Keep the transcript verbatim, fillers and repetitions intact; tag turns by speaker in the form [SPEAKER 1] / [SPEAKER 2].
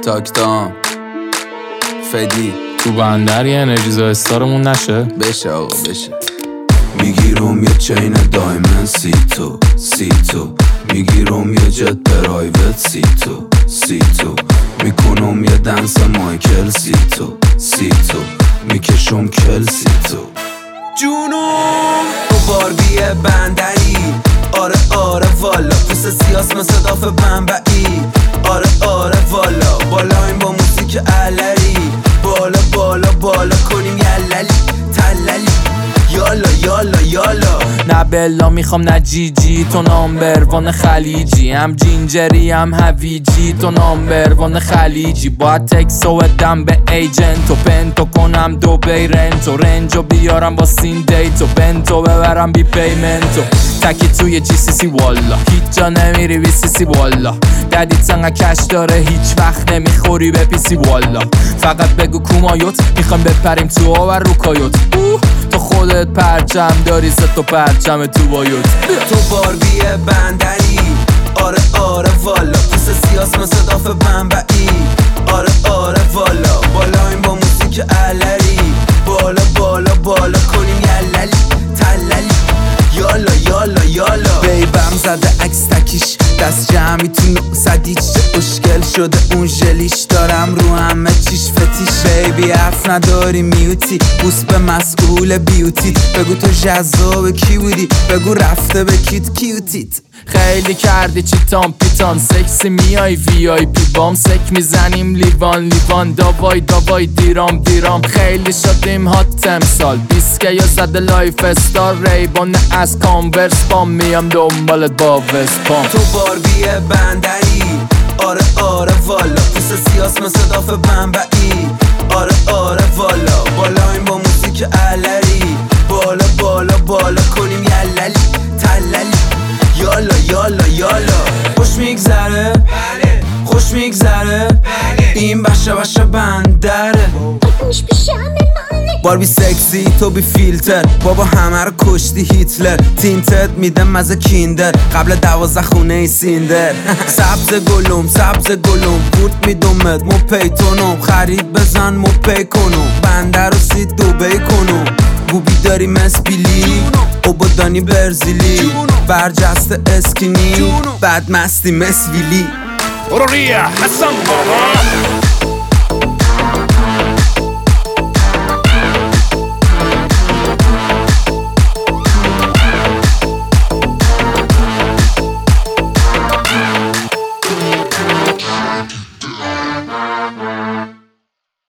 [SPEAKER 1] تاکتام فدی
[SPEAKER 2] تو بندر یه انرژیزا استارمون نشه
[SPEAKER 1] بشه آقا بشه. میگیرم یه چین دایمن سی تو سی تو میگیرم یه جت پرایوت سی تو سی تو میکنم یه دنس مایکل سی تو سی تو میکشم کل سی تو جونم تو باربی بندری. آره آره والا پوست سیاس مثل داف بنبعی. آره آره والا بالایم با موسیک علری. بالا بالا بالا کنیم یللی تللی یالا یالا یالا.
[SPEAKER 2] نه بلا میخوام نه جی جی تو نامبروان خلیجی. هم جینجری هم هویجی تو نامبروان خلیجی. باید تکسو بدم به ایجنتو پنتو کنم دو بی رنتو رنجو بیارم با سین دیتو بنتو ببرم بی پیمنتو تکی توی جی سی سی والا هیچ جا نمیری بی سی سی والا. ددیت انقا کش داره هیچ وقت نمیخوری به پی سی والا. فقط بگو کومایوت میخوام بپریم تو آور رو کایوت. تو خودت پرچم داری ست تو پرچم تو بایوت.
[SPEAKER 1] تو باربی بندری. آره آره والا پوست سیاس مثل داف بنبعی. آره آره والا بالایم با موسیک علری. بالا بالا بالا کنیم یللی تللی یالا یالا یالا. بیبم زده عکس تکیش دست جمعی تو نقصدیچ. اشکل شده اون ژلیش دارم رو همه چیش فتیش. بیبی حرف نداری میوتی بوس به مسئول بیوتی. بگو تو جذاب کی بودی بگو رفته به کیت کیوتیت.
[SPEAKER 2] خیلی کردی چیتان پیتان سکسی میای وی آی پی بام. سک میزنیم لیوان لیوان داوای داوای دیرام دیرام. خیلی شدیم هات امسال بیسکه یا زده لایف استار. ریبان از کانورس بام میام دنبالت با وسپام.
[SPEAKER 1] تو باربی بندری. آره آره والا پوست سیاس مثل داف بنبعی. آره آره والا بالایم با موسیک علری. بالا بالا بالا کنیم یللی تللی یالا یالا یالا. خوش میگذره خوش میگذره این بشه بشه بندره. باربی سکسی تو بی فیلتر بابا همه رو کشتی هیتلر. تینتت میدم مزه کیندر قبل دوازده خونه ای سیندر. سبز گلوم سبز گلوم بورت میدومت مو پیتونم. خرید بزن مو پی کنم بندر رو سی دوبی کنم. بوبی داری مسبیلی اوبادانی برزیلی. برجسته اسکینی بعد مستی مسویلی.
[SPEAKER 2] برو ریا حسن بابا